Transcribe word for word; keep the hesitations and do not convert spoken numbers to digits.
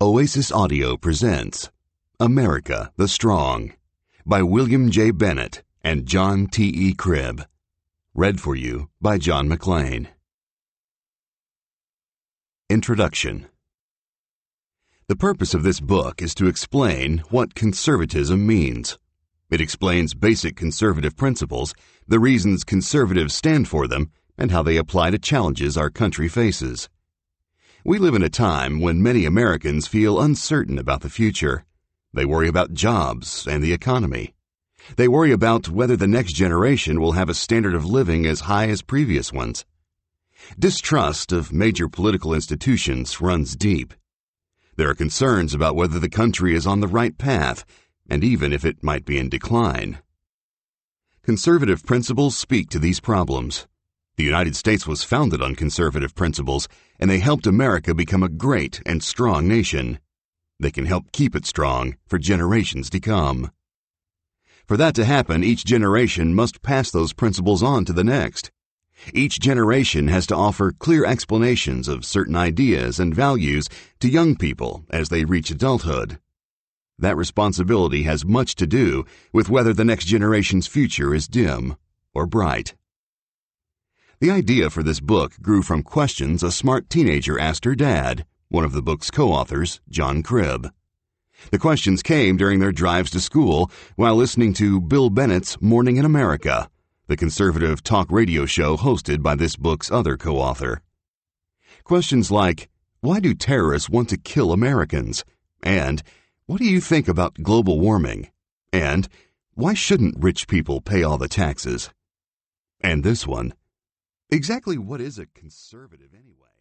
Oasis Audio presents America the Strong by William J. Bennett and John T E. Cribb. Read for you by John McLean. Introduction. The purpose of this book is to explain what conservatism means. It explains basic conservative principles, the reasons conservatives stand for them, and how they apply to challenges our country faces. We live in a time when many Americans feel uncertain about the future. They worry about jobs and the economy. They worry about whether the next generation will have a standard of living as high as previous ones. Distrust of major political institutions runs deep. There are concerns about whether the country is on the right path, and even if it might be in decline. Conservative principles speak to these problems. The United States was founded on conservative principles, and they helped America become a great and strong nation. They can help keep it strong for generations to come. For that to happen, each generation must pass those principles on to the next. Each generation has to offer clear explanations of certain ideas and values to young people as they reach adulthood. That responsibility has much to do with whether the next generation's future is dim or bright. The idea for this book grew from questions a smart teenager asked her dad, one of the book's co-authors, John Cribb. The questions came during their drives to school while listening to Bill Bennett's Morning in America, the conservative talk radio show hosted by this book's other co-author. Questions like, why do terrorists want to kill Americans? And, what do you think about global warming? And, why shouldn't rich people pay all the taxes? And this one, exactly what is a conservative anyway?